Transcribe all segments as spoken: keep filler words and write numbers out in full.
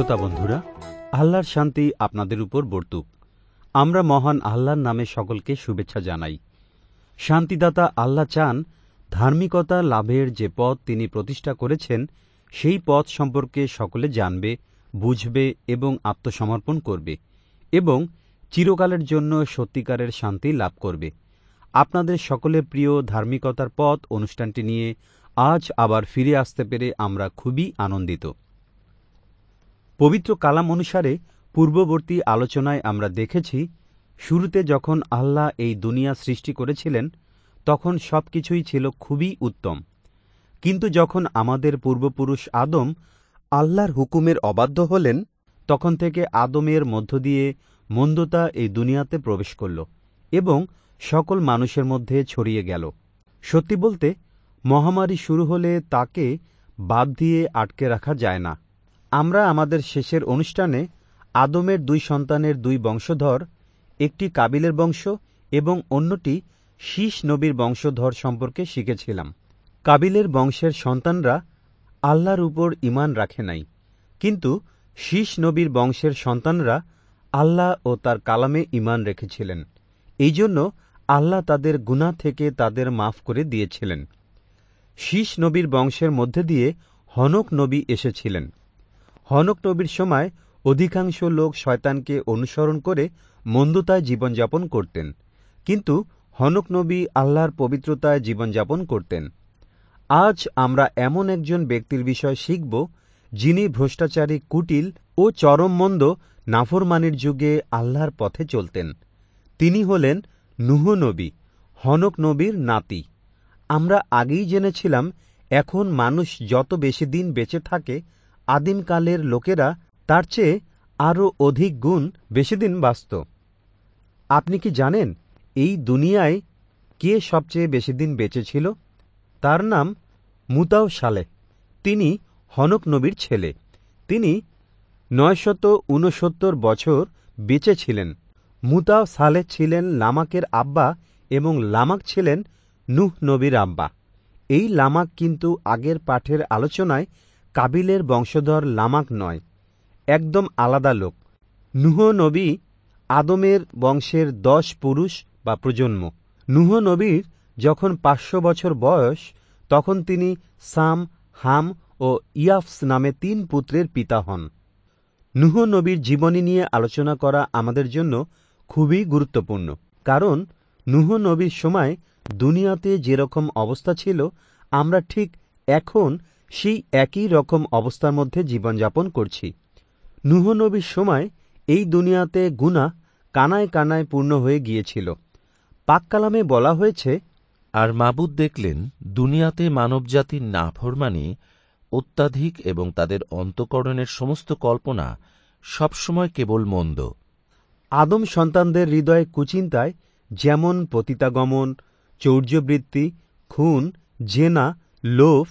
শ্রোতা বন্ধুরা, আল্লাহর শান্তি আপনাদের উপর বর্তুক। আমরা মহান আল্লাহর নামে সকলকে শুভেচ্ছা জানাই। শান্তিদাতা আল্লাহ চান ধার্মিকতা লাভের যে পথ তিনি প্রতিষ্ঠা করেছেন সেই পথ সম্পর্কে সকলে জানবে, বুঝবে এবং আত্মসমর্পণ করবে এবং চিরকালের জন্য সত্যিকারের শান্তি লাভ করবে। আপনাদের সকলের প্রিয় ধার্মিকতার পথ অনুষ্ঠানটি নিয়ে আজ আবার ফিরে আসতে পেরে আমরা খুবই আনন্দিত। পবিত্র কালাম অনুসারে পূর্ববর্তী আলোচনায় আমরা দেখেছি, শুরুতে যখন আল্লাহ এই দুনিয়া সৃষ্টি করেছিলেন তখন সবকিছুই ছিল খুবই উত্তম। কিন্তু যখন আমাদের পূর্বপুরুষ আদম আল্লাহর হুকুমের অবাধ্য হলেন, তখন থেকে আদমের মধ্য দিয়ে মন্দতা এই দুনিয়াতে প্রবেশ করল এবং সকল মানুষের মধ্যে ছড়িয়ে গেল। সত্যি বলতে, মহামারী শুরু হলে তাকে বাদ দিয়ে আটকে রাখা যায় না। আমরা আমাদের শেষের অনুষ্ঠানে আদমের দুই সন্তানের দুই বংশধর, একটি কাবিলের বংশ এবং অন্যটি শীষ নবীর বংশধর সম্পর্কে শিখেছিলাম। কাবিলের বংশের সন্তানরা আল্লাহর উপর ঈমান রাখে নাই, কিন্তু শীষ নবীর বংশের সন্তানরা আল্লাহ ও তার কালামে ঈমান রেখেছিলেন। এই জন্য আল্লাহ তাদের গুনাহ থেকে তাদের মাফ করে দিয়েছিলেন। শীষ নবীর বংশের মধ্যে দিয়ে হনক নবী এসেছিলেন। হনক নবীর সময় অধিকাংশ লোক শয়তানকে অনুসরণ করে মন্দতায় জীবনযাপন করতেন, কিন্তু হনক নবী আল্লাহর পবিত্রতায় জীবনযাপন করতেন। আজ আমরা এমন একজন ব্যক্তির বিষয় শিখব, যিনি ভ্রষ্টাচারী, কুটিল ও চরম মন্দ নাফরমানির যুগে আল্লাহর পথে চলতেন। তিনি হলেন নূহ নবী, হনক নবীর নাতি। আমরা আগেই জেনেছিলাম, এখন মানুষ যত বেশি দিন বেঁচে থাকে, আদিমকালের লোকেরা তার চেয়ে আরও অধিক গুণ বেশি দিন বাঁচত। আপনি কি জানেন এই দুনিয়ায় কে সবচেয়ে বেশি দিন বেঁচে ছিল? তার নাম মুতাও সালেহ। তিনি হনক নবীর ছেলে। তিনি নয়শত ঊনসত্তর বছর বেঁচে ছিলেন। মুতাও সালেহ ছিলেন লামাকের আব্বা এবং লামাক ছিলেন নূহ নবীর আব্বা। এই লামাক কিন্তু আগের পাঠের আলোচনায় কাবিলের বংশধর লামাক নয়, একদম আলাদা লোক। নূহ নবী আদমের বংশের দশ পুরুষ বা প্রজন্ম। নূহ নবীর যখন পাঁচশো বছর বয়স, তখন তিনি সাম, হাম ও ইয়াফস নামে তিন পুত্রের পিতা হন। নূহ নবীর জীবনী নিয়ে আলোচনা করা আমাদের জন্য খুবই গুরুত্বপূর্ণ, কারণ নূহ নবীর সময় দুনিয়াতে যেরকম অবস্থা ছিল, আমরা ঠিক এখন সেই একই রকম অবস্থার মধ্যে জীবনযাপন করছি। নূহ নবীর সময় এই দুনিয়াতে গুনাহ কানায় কানায় পূর্ণ হয়ে গিয়েছিল। পাককালামে বলা হয়েছে, আর মাবুদ দেখলেন দুনিয়াতে মানবজাতির নাফরমানি অত্যাধিক এবং তাদের অন্তঃকরণের সমস্ত কল্পনা সবসময় কেবল মন্দ। আদম সন্তানদের হৃদয়ে কুচিন্তায় যেমন পতিতাগমন, চৌর্যবৃত্তি, খুন, জেনা, লোভ,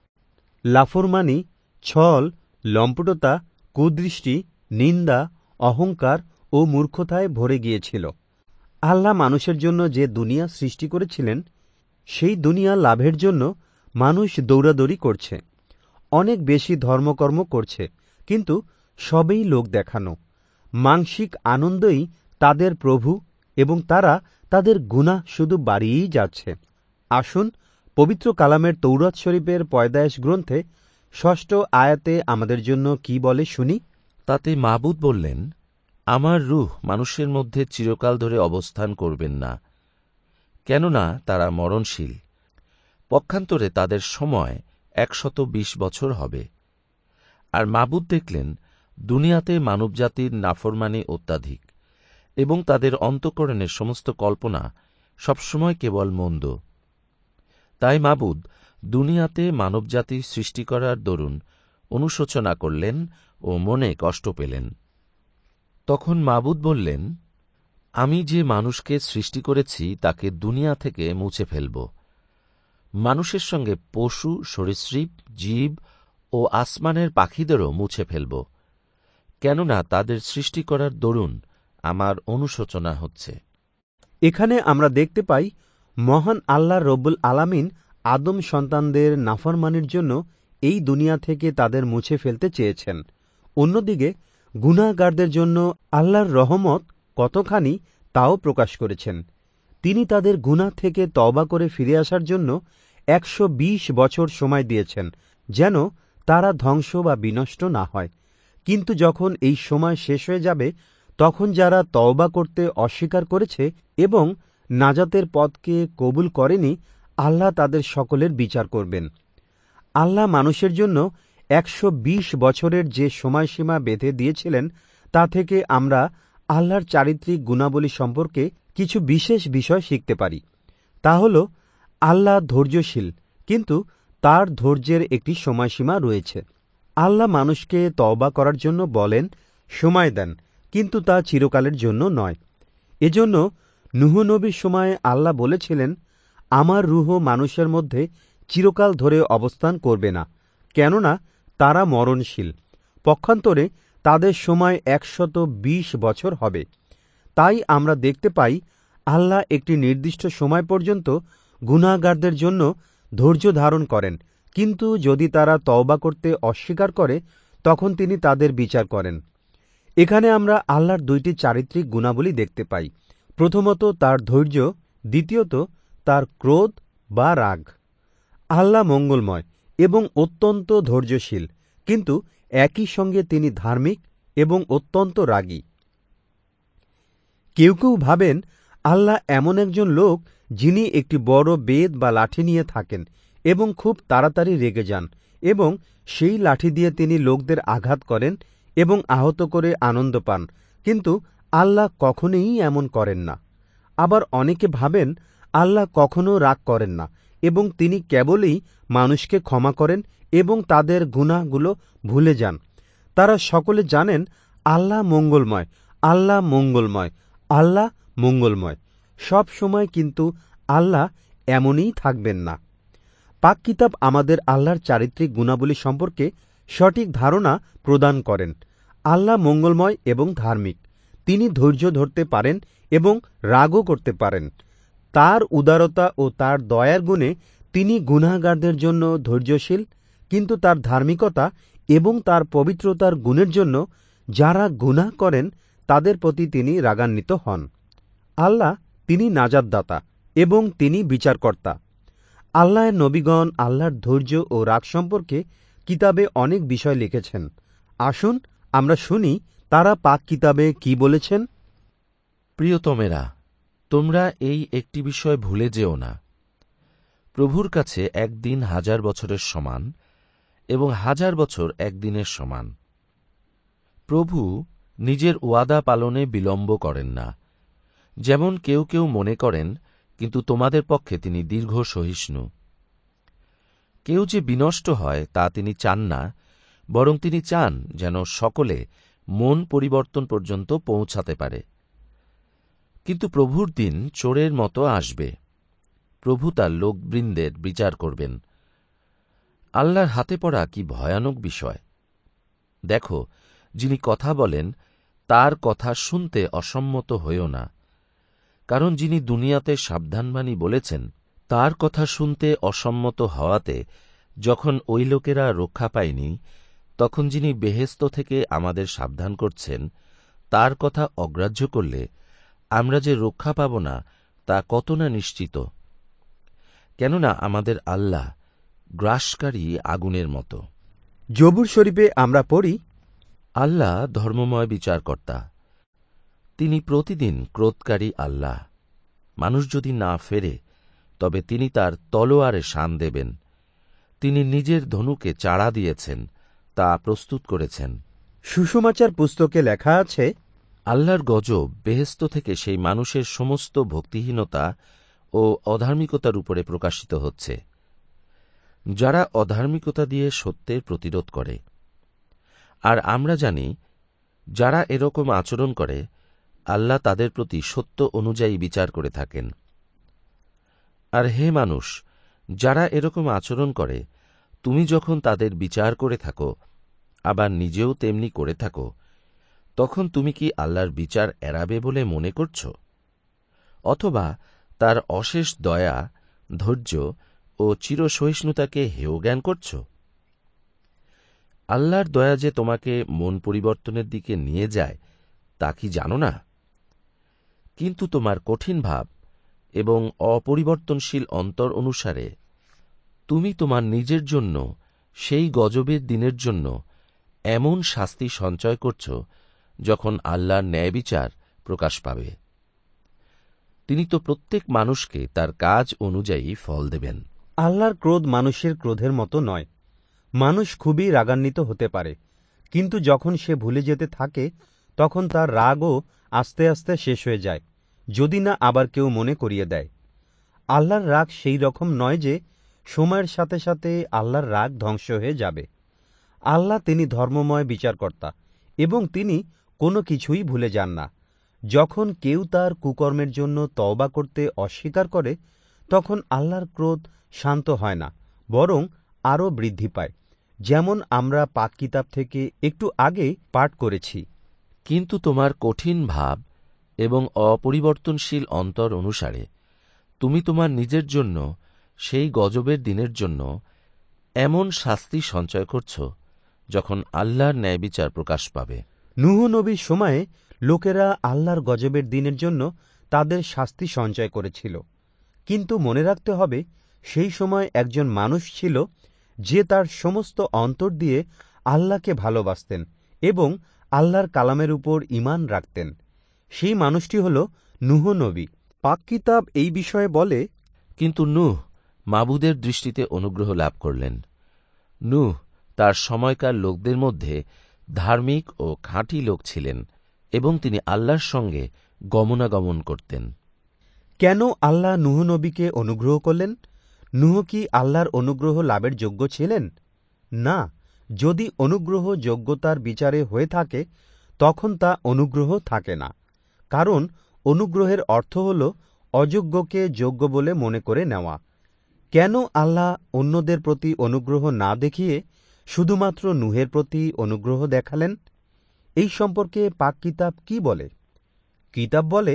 লাফরমানি, ছল, লম্পটতা, কুদৃষ্টি, নিন্দা, অহংকার ও মূর্খতায় ভরে গিয়েছিল। আল্লাহ মানুষের জন্য যে দুনিয়া সৃষ্টি করেছিলেন, সেই দুনিয়া লাভের জন্য মানুষ দৌড়াদৌড়ি করছে, অনেক বেশি ধর্মকর্ম করছে, কিন্তু সবই লোক দেখানো। মানসিক আনন্দই তাদের প্রভু এবং তারা তাদের গুনাহ শুধু বাড়িয়েই যাচ্ছে। আসুন পবিত্র কালামের তৌরাত শরীফের পয়দায়েশ গ্রন্থে ষষ্ঠ আয়াতে আমাদের জন্য কি বলে শুনি। তাতে মাবুদ বললেন, আমার রূহ মানুষের মধ্যে চিরকাল ধরে অবস্থান করবেন না, কেননা তারা মরণশীল। পক্ষান্তরে তাদের সময় একশত বিশ বছর হবে। আর মাবুদ দেখলেন দুনিয়াতে মানবজাতির নাফরমানি অত্যাধিক এবং তাদের অন্তঃকরণের সমস্ত কল্পনা সবসময় কেবল মন্দ। তাই মাবুদ দুনিয়াতে মানবজাতি সৃষ্টি করার দরুন অনুশোচনা করলেন ও মনে কষ্ট পেলেন। তখন মাবুদ বললেন, আমি যে মানুষকে সৃষ্টি করেছি তাকে দুনিয়া থেকে মুছে ফেলব। মানুষের সঙ্গে পশু, সরীসৃপ, জীব ও আসমানের পাখিদেরও মুছে ফেলব, কেননা তাদের সৃষ্টি করার দরুন আমার অনুশোচনা হচ্ছে। এখানে আমরা দেখতে পাই, মহান আল্লাহ রব্বুল আলামিন আদম সন্তানদের নাফরমানির জন্য এই দুনিয়া থেকে তাদের মুছে ফেলতে চেয়েছেন। অন্যদিকে গুনাহগারদের জন্য আল্লাহর রহমত কতখানি তাও প্রকাশ করেছেন। তিনি তাদের গুনাহ থেকে তওবা করে ফিরে আসার জন্য একশো বিশ বছর সময় দিয়েছেন, যেন তারা ধ্বংস বা বিনষ্ট না হয়। কিন্তু যখন এই সময় শেষ হয়ে যাবে, তখন যারা তওবা করতে অস্বীকার করেছে এবং নাজাতের পথকে কবুল করেনি, আল্লাহ তাদের সকলের বিচার করবেন। আল্লাহ মানুষের জন্য একশো বিশ বছরের যে সময়সীমা বেঁধে দিয়েছিলেন, তা থেকে আমরা আল্লাহর চারিত্রিক গুণাবলী সম্পর্কে কিছু বিশেষ বিষয় শিখতে পারি। তা হল, আল্লাহ ধৈর্যশীল, কিন্তু তার ধৈর্যের একটি সময়সীমা রয়েছে। আল্লাহ মানুষকে তওবা করার জন্য বলেন, সময় দেন, কিন্তু তা চিরকালের জন্য নয়। এজন্য নূহ নবীর সময়ে আল্লাহ বলেছিলেন, আমার রূহ মানুষের মধ্যে চিরকাল ধরে অবস্থান করবে না, কেননা তারা মরণশীল। পক্ষান্তরে তাদের সময় একশত বিশ বছর হবে। তাই আমরা দেখতে পাই, আল্লাহ একটি নির্দিষ্ট সময় পর্যন্ত গুনাহগারদের জন্য ধৈর্য ধারণ করেন, কিন্তু যদি তারা তওবা করতে অস্বীকার করে, তখন তিনি তাদের বিচার করেন। এখানে আমরা আল্লাহর দুইটি চারিত্রিক গুণাবলী দেখতে পাই। প্রথমত তার ধৈর্য, দ্বিতীয়ত তার ক্রোধ বা রাগ। আল্লাহ মঙ্গলময় এবং অত্যন্ত ধৈর্যশীল, কিন্তু একই সঙ্গে তিনি ধার্মিক এবং অত্যন্ত রাগী। কেউ কেউ ভাবেন আল্লাহ এমন একজন লোক যিনি একটি বড় বেদ বা লাঠি নিয়ে থাকেন এবং খুব তাড়াতাড়ি রেগে যান, এবং সেই লাঠি দিয়ে তিনি লোকদের আঘাত করেন এবং আহত করে আনন্দ পান। কিন্তু আল্লাহ কখনোই এমন করেন না। আবার অনেকে ভাবেন আল্লাহ কখনো রাগ করেন না এবং তিনি কেবলই মানুষকে ক্ষমা করেন এবং তাদের গুনাহগুলো ভুলে যান। তারা সকলে জানেন আল্লাহ মঙ্গলময়, আল্লাহ মঙ্গলময়, আল্লাহ মঙ্গলময় সব সময়, কিন্তু আল্লাহ এমনই থাকবেন না। পাক কিতাব আমাদের আল্লাহর চারিত্রিক গুণাবলী সম্পর্কে সঠিক ধারণা প্রদান করেন। আল্লাহ মঙ্গলময় এবং ধার্মিক। তিনি ধৈর্য ধরতে পারেন এবং রাগও করতে পারেন। তার উদারতা ও তার দয়ার গুণে তিনি গুনাহগারদের জন্য ধৈর্যশীল, কিন্তু তার ধার্মিকতা এবং তার পবিত্রতার গুণের জন্য যারা গুনাহ করেন তাদের প্রতি তিনি রাগান্বিত হন। আল্লাহ তিনি নাজাতদাতা এবং তিনি বিচারকর্তা। আল্লাহর নবীগণ আল্লাহর ধৈর্য ও রাগ সম্পর্কে কিতাবে অনেক বিষয় লিখেছেন। আসুন আমরা শুনি তারা পাক কিতাবে কি বলেছেন। প্রিয়তমেরা, তোমরা এই একটি বিষয় ভুলে যেও না, প্রভুর কাছে একদিন হাজার বছরের সমান এবং হাজার বছর একদিনের সমান। প্রভু নিজের ওয়াদা পালনে বিলম্ব করেন না, যেমন কেউ কেউ মনে করেন, কিন্তু তোমাদের পক্ষে তিনি দীর্ঘ সহিষ্ণু। কেউ যে বিনষ্ট হয় তা তিনি চান না, বরং তিনি চান যেন সকলে মন পরিবর্তন পর্যন্ত পৌঁছাতে পারে। কিন্তু প্রভুর দিন চোরের মতো আসবে। প্রভু তার লোকবৃন্দের বিচার করবেন। আল্লাহর হাতে পড়া কি ভয়ানক বিষয়! দেখো, যিনি কথা বলেন তার কথা শুনতে অসম্মত হইও না, কারণ যিনি দুনিয়াতে সাবধানবাণী বলেছেন, তার কথা শুনতে অসম্মত হওয়াতে যখন ওই লোকেরা রক্ষা পায়নি, তখন যিনি বেহেশত থেকে আমাদের সাবধান করছেন, তার কথা অগ্রাহ্য করলে আমরা যে রক্ষা পাব না তা কত না নিশ্চিত। কেননা আমাদের আল্লাহ গ্রাসকারী আগুনের মতো। জবুর শরীফে আমরা পড়ি, আল্লাহ ধর্মময় বিচারকর্তা। তিনি প্রতিদিন ক্রোধকারী আল্লাহ। মানুষ যদি না ফেরে, তবে তিনি তার তলোয়ারে শান দেবেন। তিনি নিজের ধনুকে চাড়া দিয়েছেন, তা প্রস্তুত করেছেন। সুসমাচার পুস্তকে লেখা আছে, আল্লাহর গজব বেহেশত থেকে সেই মানুষের সমস্ত ভক্তিহীনতা ও অধার্মিকতার উপরে প্রকাশিত হচ্ছে, যারা অধার্মিকতা দিয়ে সত্যের প্রতিরোধ করে। আর আমরা জানি, যারা এরকম আচরণ করে, আল্লাহ তাদের প্রতি সত্য অনুযায়ী বিচার করে থাকেন। আর হে মানুষ, যারা এরকম আচরণ করে, তুমি যখন তাদের বিচার করে থাকো, আবার নিজেও তেমনি করে থাকো, তখন তুমি কি আল্লাহর বিচার এড়াবে বলে মনে করছ? অথবা তার অশেষ দয়া, ধৈর্য ও চিরসহিষ্ণুতাকে হেয় জ্ঞান করছ? আল্লাহর দয়া যে তোমাকে মন পরিবর্তনের দিকে নিয়ে যায় তা কি জানো না? কিন্তু তোমার কঠিন ভাব এবং অপরিবর্তনশীল অন্তর অনুসারে তুমি তোমার নিজের জন্য সেই গজবের দিনের জন্য এমন শাস্তি সঞ্চয় করছ যখন আল্লাহর ন্যায়বিচার প্রকাশ পাবে। তিনি তো প্রত্যেক মানুষকে তার কাজ অনুযায়ী ফল দেবেন। আল্লাহর ক্রোধ মানুষের ক্রোধের মতো নয়। মানুষ খুবই রাগান্বিত হতে পারে, কিন্তু যখন সে ভুলে যেতে থাকে তখন তার রাগও আস্তে আস্তে শেষ হয়ে যায়, যদি না আবার কেউ মনে করিয়ে দেয়। আল্লাহর রাগ সেই রকম নয় যে সময়ের সাথে সাথে আল্লাহর রাগ ধ্বংস হয়ে যাবে। আল্লাহ তিনি ধর্মময় বিচারকর্তা এবং তিনি কোনো কিছুই ভুলে যান না। যখন কেউ তার কুকর্মের জন্য তওবা করতে অস্বীকার করে তখন আল্লাহর ক্রোধ শান্ত হয় না, বরং আরও বৃদ্ধি পায়, যেমন আমরা পাক কিতাব থেকে একটু আগে পাঠ করেছি। কিন্তু তোমার কঠিন ভাব এবং অপরিবর্তনশীল অন্তর অনুসারে তুমি তোমার নিজের জন্য সেই গজবের দিনের জন্য এমন শাস্তি সঞ্চয় করছ যখন আল্লাহর ন্যায়বিচার প্রকাশ পাবে। নূহ নবীর সময়ে লোকেরা আল্লাহর গজবের দিনের জন্য তাদের শাস্তি সঞ্চয় করেছিল, কিন্তু মনে রাখতে হবে সেই সময় একজন মানুষ ছিল যে তার সমস্ত অন্তর দিয়ে আল্লাহকে ভালোবাসতেন এবং আল্লাহর কালামের উপর ঈমান রাখতেন। সেই মানুষটি হল নূহ নবী। পাক কিতাব এই বিষয়ে বলে, কিন্তু নূহ মাবুদের দৃষ্টিতে অনুগ্রহ লাভ করলেন। নূহ তার সময়কার লোকদের মধ্যে ধার্মিক ও খাঁটি লোক ছিলেন এবং তিনি আল্লাহর সঙ্গে গমনাগমন করতেন। কেন আল্লাহ নূহ নবীকে অনুগ্রহ করলেন? নূহ কি আল্লাহর অনুগ্রহ লাভের যোগ্য ছিলেন? না, যদি অনুগ্রহ যোগ্যতার বিচারে হয়ে থাকে তখন তা অনুগ্রহ থাকে না, কারণ অনুগ্রহের অর্থ হল অযোগ্যকে যোগ্য বলে মনে করে নেওয়া। কেন আল্লাহ অন্যদের প্রতি অনুগ্রহ না দেখিয়ে শুধুমাত্র নূহের প্রতি অনুগ্রহ দেখালেন? এই সম্পর্কে পাক কিতাব কি বলে? কিতাব বলে,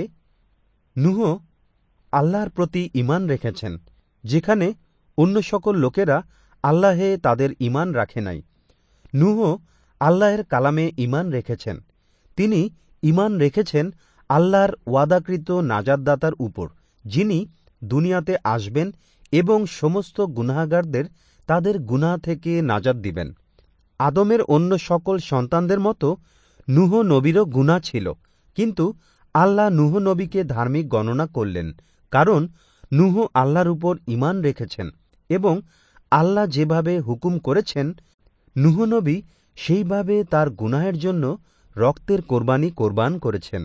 নূহ আল্লাহর প্রতি ঈমান রেখেছেন, যেখানে অন্য সকল লোকেরা আল্লাহে তাদের ঈমান রাখে নাই। নূহ আল্লাহের কালামে ঈমান রেখেছেন। তিনি ঈমান রেখেছেন আল্লাহর ওয়াদাকৃত নাজাতদাতার উপর, যিনি দুনিয়াতে আসবেন এবং সমস্ত গুনাহগারদের তাদের গুনাহ থেকে নাজাত দিবেন। আদমের অন্য সকল সন্তানদের মতো নূহ নবীরও গুনাহ ছিল, কিন্তু আল্লাহ নূহ নবীকে ধার্মিক গণনা করলেন, কারণ নূহ আল্লাহর উপর ঈমান রেখেছেন এবং আল্লাহ যেভাবে হুকুম করেছেন নূহ নবী সেইভাবে তার গুনাহের জন্য রক্তের কোরবানি কোরবান করেছেন।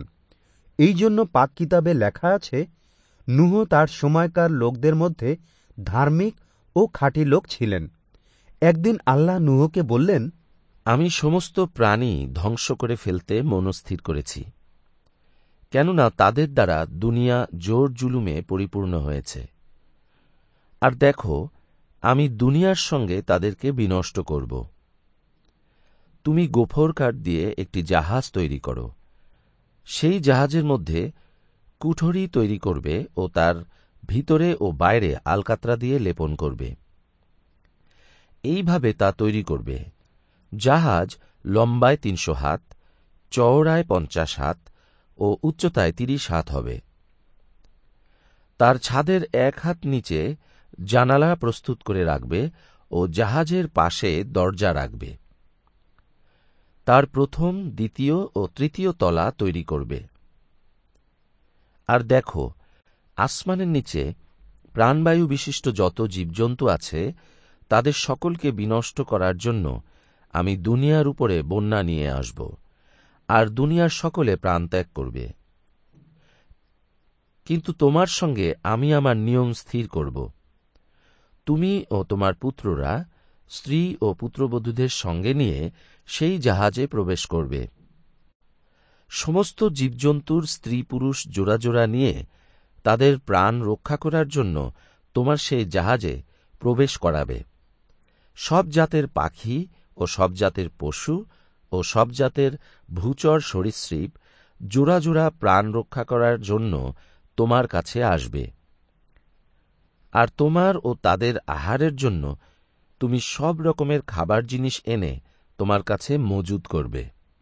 এই জন্য পাক কিতাবে লেখা আছে, নূহ তার সময়কার লোকদের মধ্যে ধার্মিক ও খাঁটি লোক ছিলেন। একদিন আল্লাহ নূহকে বললেন, আমি সমস্ত প্রাণী ধ্বংস করে ফেলতে মনস্থির করেছি, কেননা তাদের দ্বারা দুনিয়া জোর জুলুমে পরিপূর্ণ হয়েছে। আর দেখো, আমি দুনিয়ার সঙ্গে তাদেরকে বিনষ্ট করব। তুমি গোফর কাঠ দিয়ে একটি জাহাজ তৈরি করো, সেই জাহাজের মধ্যে কুঠরি তৈরি করবে ও তার ভিতরে ও বাইরে আলকাতরা দিয়ে লেপন করবে। এইভাবে তা তৈরি করবে। জাহাজ লম্বায় তিনশো হাত, চওড়ায় পঞ্চাশ হাত ও উচ্চতায় তিরিশ হাত হবে। তার ছাদের এক হাত নিচে জানালা প্রস্তুত করে রাখবে ও জাহাজের পাশে দরজা রাখবে। তার প্রথম, দ্বিতীয় ও তৃতীয় তলা তৈরি করবে। আর দেখো, আসমানের নিচে প্রাণবায়ু বিশিষ্ট যত জীবজন্তু আছে তাদের সকলকে বিনষ্ট করার জন্য আমি দুনিয়ার উপরে বন্যা নিয়ে আসব, আর দুনিয়ার সকলে প্রাণত্যাগ করবে। কিন্তু তোমার সঙ্গে আমি আমার নিয়ম স্থির করব। তুমি ও তোমার পুত্ররা স্ত্রী ও পুত্রবধূদের সঙ্গে নিয়ে সেই জাহাজে প্রবেশ করবে। সমস্ত জীবজন্তুর স্ত্রী পুরুষ জোড়া জোড়া নিয়ে তাদের প্রাণ রক্ষা করার জন্য তোমার সেই জাহাজে প্রবেশ করাবে। সব জাতের পাখি ও সব জাতের পশু ও সব জাতের ভূচর সরীসৃপ জোড়া জোড়া প্রাণ রক্ষা করার জন্য তোমার কাছে আসবে। আর তোমার ও তাদের আহারের জন্য তুমি সব রকমের খাবার জিনিস এনে তোমার কাছে মজুদ করবে।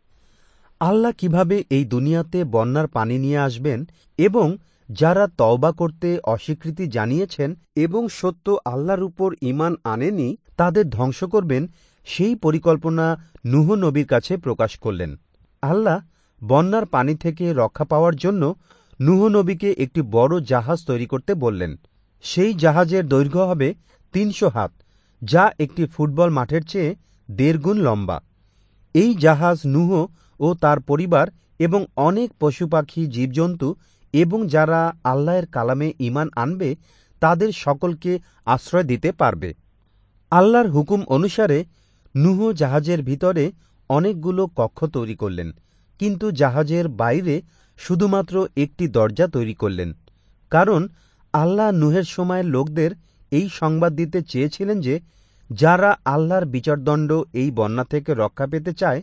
আল্লাহ কিভাবে এই দুনিয়াতে বন্যার পানি নিয়ে আসবেন এবং যারা তওবা করতে অস্বীকৃতি জানিয়েছেন এবং সত্য আল্লাহর উপর ঈমান আনেনি তাদের ধ্বংস করবেন, সেই পরিকল্পনা নূহ নবীর কাছে প্রকাশ করলেন। আল্লাহ বন্যার পানি থেকে রক্ষা পাওয়ার জন্য নূহ নবীকে একটি বড় জাহাজ তৈরি করতে বললেন। সেই জাহাজের দৈর্ঘ্য হবে তিনশো হাত, যা একটি ফুটবল মাঠের চেয়ে দেড় গুণ লম্বা। এই জাহাজ নূহ ও তার পরিবার এবং অনেক পশু পাখি, জীবজন্তু এবং যারা আল্লাহর কালামে ঈমান আনবে তাদের সকলকে আশ্রয় দিতে পারবে। আল্লাহর হুকুম অনুসারে নূহ জাহাজের ভিতরে অনেকগুলো কক্ষ তৈরি করলেন, কিন্তু জাহাজের বাইরে শুধুমাত্র একটি দরজা তৈরি করলেন, কারণ আল্লাহ নূহের সময়ের লোকদের এই সংবাদ দিতে চেয়েছিলেন যে যারা আল্লাহর বিচারদণ্ড এই বন্যা থেকে রক্ষা পেতে চায়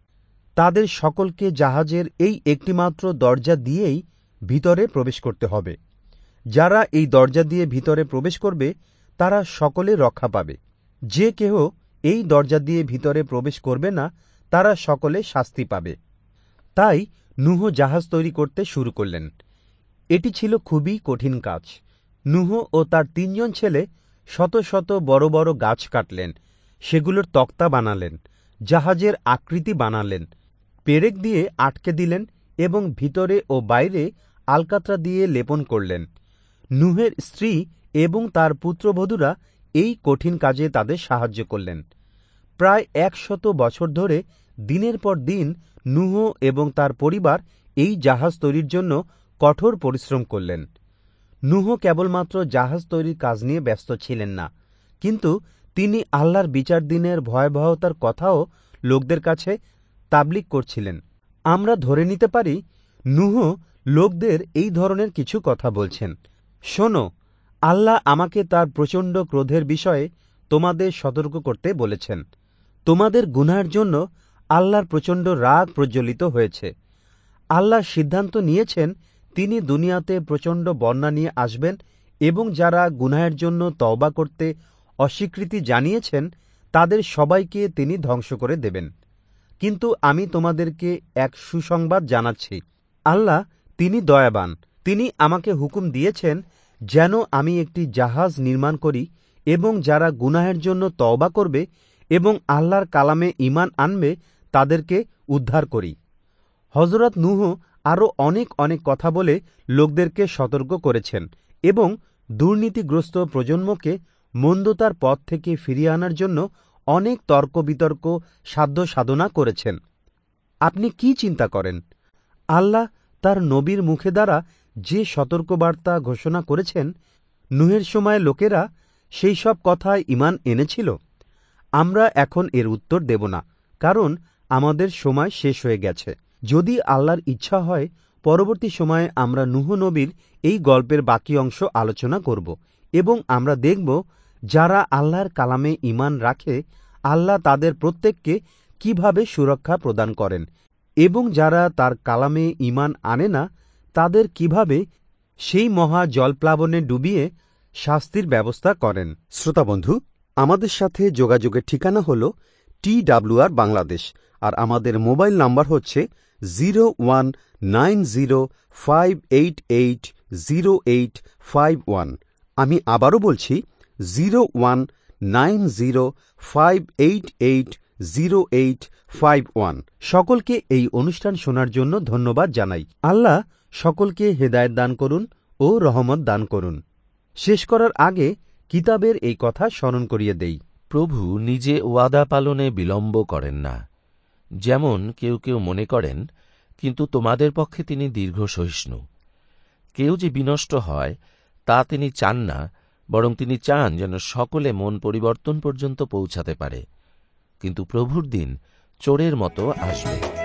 তাদের সকলকে জাহাজের এই একটিমাত্র দরজা দিয়েই ভিতরে প্রবেশ করতে হবে। যারা এই দরজা দিয়ে ভিতরে প্রবেশ করবে তারা সকলে রক্ষা পাবে। যে কেহ এই দরজা দিয়ে ভিতরে প্রবেশ করবে না তারা সকলে শাস্তি পাবে। তাই নূহ জাহাজ তৈরি করতে শুরু করলেন। এটি ছিল খুবই কঠিন কাজ। নূহ ও তার তিনজন ছেলে শত শত বড় বড় গাছ কাটলেন, সেগুলোর তক্তা বানালেন, জাহাজের আকৃতি বানালেন, পেরেক দিয়ে আটকে দিলেন এবং ভিতরে ও বাইরে আলকাতরা দিয়ে লেপন করলেন। নূহের স্ত্রী এবং তার পুত্রবধূরা এই কঠিন কাজে তাদের সাহায্য করলেন। প্রায় একশত বছর ধরে দিনের পর দিন নূহ এবং তার পরিবার এই জাহাজ তৈরির জন্য কঠোর পরিশ্রম করলেন। নূহ কেবলমাত্র জাহাজ তৈরির কাজ নিয়ে ব্যস্ত ছিলেন না, কিন্তু তিনি আল্লাহর বিচার দিনের ভয়াবহতার কথাও লোকদের কাছে তাবলীগ করছিলেন। আমরা ধরে নিতে পারি নূহ লোকদের এই ধরনের কিছু কথা বলছেন। শোনো, আল্লাহ আমাকে তার প্রচণ্ড ক্রোধের বিষয়ে তোমাদের সতর্ক করতে বলেছেন। তোমাদের গুনাহের জন্য আল্লাহর প্রচণ্ড রাগ প্রজ্বলিত হয়েছে। আল্লাহ সিদ্ধান্ত নিয়েছেন তিনি দুনিয়াতে প্রচণ্ড বন্যা নিয়ে আসবেন এবং যারা গুনাহের জন্য তওবা করতে অস্বীকৃতি জানিয়েছেন তাদের সবাইকে তিনি ধ্বংস করে দেবেন। কিন্তু আমি তোমাদেরকে এক সুসংবাদ জানাচ্ছি, আল্লাহ তিনি দয়াবান। তিনি আমাকে হুকুম দিয়েছেন যেন আমি একটি জাহাজ নির্মাণ করি এবং যারা গুনাহের জন্য তওবা করবে এবং আল্লাহর কালামে ঈমান আনবে তাদেরকে উদ্ধার করি। হযরত নূহ আরও অনেক অনেক কথা বলে লোকদেরকে সতর্ক করেছেন এবং দুর্নীতিগ্রস্ত প্রজন্মকে মন্দতার পথ থেকে ফিরিয়ে আনার জন্য অনেক তর্ক বিতর্ক সাধ্য সাধনা করেছেন। আপনি কি চিন্তা করেন? আল্লাহ তার নবীর মুখে দ্বারা যে সতর্কবার্তা ঘোষণা করেছেন, নূহের সময় লোকেরা সেই সব কথায় ঈমান এনেছিল? আমরা এখন এর উত্তর দেব না, কারণ আমাদের সময় শেষ হয়ে গেছে। যদি আল্লাহর ইচ্ছা হয় পরবর্তী সময়ে আমরা নূহ নবীর এই গল্পের বাকি অংশ আলোচনা করব এবং আমরা দেখব যারা আল্লাহর কালামে ঈমান রাখে আল্লাহ তাদের প্রত্যেককে কিভাবে সুরক্ষা প্রদান করেন এবং যারা তার কালামে ঈমান আনে না তাদের কিভাবে সেই মহা জলপ্লাবনে ডুবিয়ে শাস্তির ব্যবস্থা করেন। শ্রোতা বন্ধু, আমাদের সাথে যোগাযোগের ঠিকানা হল টি ডাব্লিউ আর বাংলাদেশ, আর আমাদের মোবাইল নাম্বার হচ্ছে zero one nine zero five eight eight zero eight five one. আমি আবারও বলছি zero one nine zero five eight eight zero eight five one. সকলকে এই অনুষ্ঠান শোনার জন্য ধন্যবাদ জানাই। আল্লাহ সকলকে হেদায়েত দান করুন ও রহমত দান করুন। শেষ করার আগে কিতাবের এই কথা স্মরণ করিয়ে দেই। প্রভু নিজে ওয়াদা পালনে বিলম্ব করেন না, যেমন কেউ কেউ মনে করেন, কিন্তু তোমাদের পক্ষে তিনি দীর্ঘ সহিষ্ণু। কেউ যে বিনষ্ট হয় তা তিনি চান না, বরং তিনি চান যেন সকলে মন পরিবর্তন পর্যন্ত পৌঁছাতে পারে। কিন্তু প্রভুর দিন চোরের মতো আসবে।